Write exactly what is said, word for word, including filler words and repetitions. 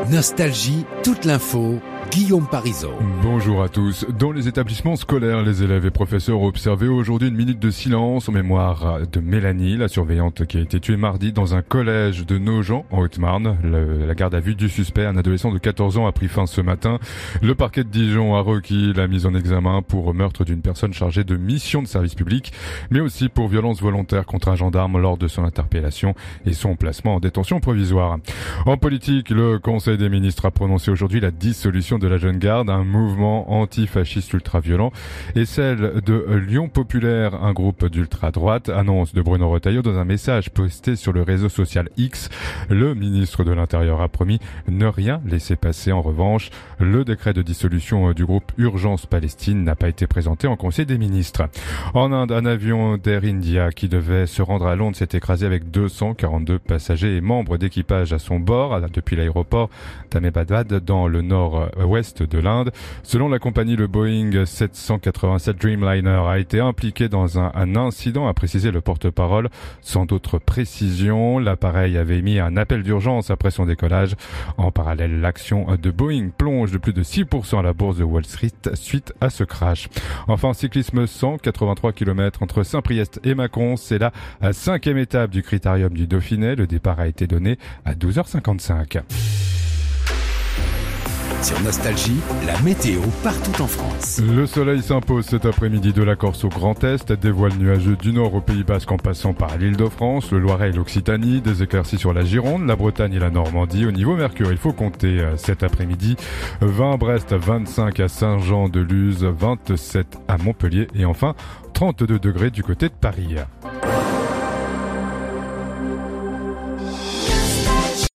Nostalgie, toute l'info, Guillaume Parisot. Bonjour à tous. Dans les établissements scolaires, les élèves et professeurs ont observé aujourd'hui une minute de silence en mémoire de Mélanie, la surveillante qui a été tuée mardi dans un collège de Nogent, en Haute-Marne. Le, la garde à vue du suspect, un adolescent de quatorze ans, a pris fin ce matin. Le parquet de Dijon a requis la mise en examen pour meurtre d'une personne chargée de mission de service public, mais aussi pour violence volontaire contre un gendarme lors de son interpellation et son placement en détention provisoire. En politique, le Conseil des ministres a prononcé aujourd'hui la dissolution de la Jeune Garde, un mouvement antifasciste ultra-violent, et celle de Lyon Populaire, un groupe d'ultra-droite, annonce de Bruno Retailleau dans un message posté sur le réseau social X. Le ministre de l'Intérieur a promis ne rien laisser passer. En revanche, le décret de dissolution du groupe Urgence Palestine n'a pas été présenté en Conseil des ministres. En Inde, un avion d'Air India qui devait se rendre à Londres s'est écrasé avec deux cent quarante-deux passagers et membres d'équipage à son bord depuis l'aéroport d'Ahmedabad dans le nord-ouest de l'Inde. Selon la compagnie, le Boeing sept cent quatre-vingt-sept Dreamliner a été impliqué dans un, un incident, a précisé le porte-parole. Sans d'autres précisions, l'appareil avait émis un appel d'urgence après son décollage. En parallèle, l'action de Boeing plonge de plus de six pour cent à la bourse de Wall Street suite à ce crash. Enfin, cyclisme cent quatre-vingt-trois kilomètres entre Saint-Priest et Mâcon. C'est la cinquième étape du Critérium du Dauphiné. Le départ a été donné à douze heures cinquante-cinq. Sur Nostalgie, la météo partout en France. Le soleil s'impose cet après-midi de la Corse au Grand Est, des voiles nuageux du nord au Pays Basque en passant par l'Île-de-France, le Loiret et l'Occitanie, des éclaircies sur la Gironde, la Bretagne et la Normandie. Au niveau mercure, il faut compter cet après-midi vingt à Brest, vingt-cinq à Saint-Jean-de-Luz, vingt-sept à Montpellier et enfin trente-deux degrés du côté de Paris.